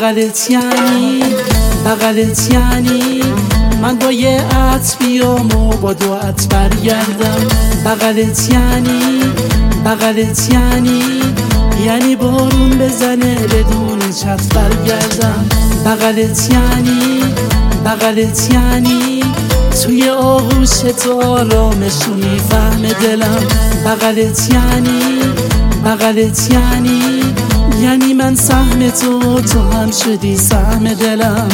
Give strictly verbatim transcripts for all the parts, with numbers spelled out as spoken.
بغلت یعنی بغلت یعنی من با یه عطر بیام و با دو عطر برگردم. بغلت یعنی بغلت یعنی یعنی بارون بزنه بدون چتر برگردم. بغلت یعنی بغلت یعنی توی آغوش تو آرامش رو میفهمه دلم. بغلت یعنی بغلت یعنی یعنی من سهم تو تو هم شدی سهم دلم.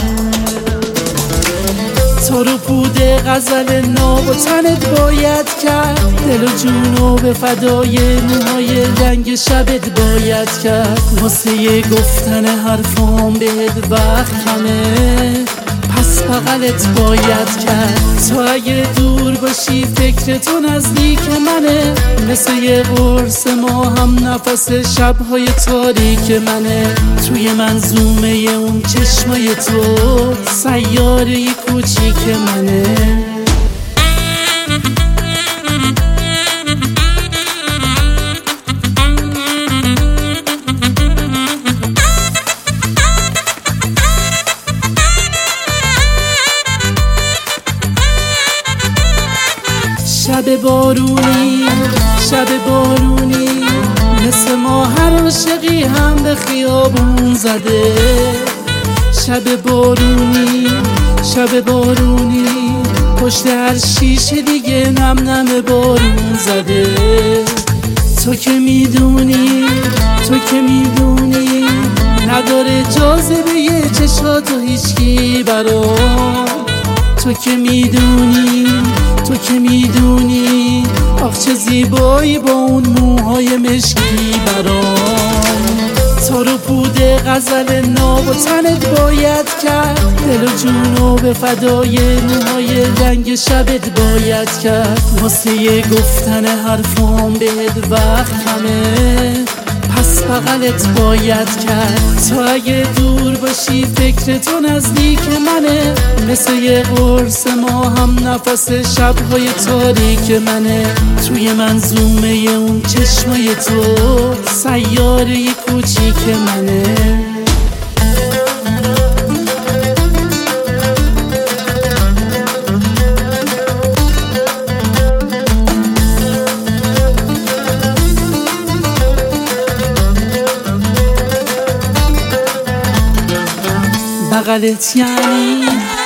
تو رو پود غزل ناب و تنت باید کرد، دل و جونو به فدای موهای رنگ شبت باید کرد. واسه یه گفتن حرفام بهت وقت کمه، پس بغلت باید کرد. تو اگه دور باشی فکر تو نزدیک منه، مثل یه قرص ما هم نفس شبهای تاریک منه. توی منظومه اون چشمای تو سیاره کوچیک منه. شب بارونی شب بارونی مثل ما هر عاشقی هم به خیابون زده. شب بارونی شب بارونی پشت هر شیشه دیگه نم نم بارون زده. تو که میدونی تو که میدونی نداره جاذبه یه چشاتو هیچکی برام. تو که میدونی تو که میدونی آخ چه زیبایی با اون موهای مشکی برام. تو رو پود غزل ناب و تنت باید کرد، دل و جونو به فدای موهای رنگ شبت باید کرد. واسه یه گفتن حرفام بهت وقت کمه، پس بغلت باید کرد. تو اگه دور باشی فکر تو نزدیک منه، مثل یه قرص ما هم نفس شبهای تاریک منه. توی منظومه اون چشمای تو سیاره کوچیک منه. بغلت یعنی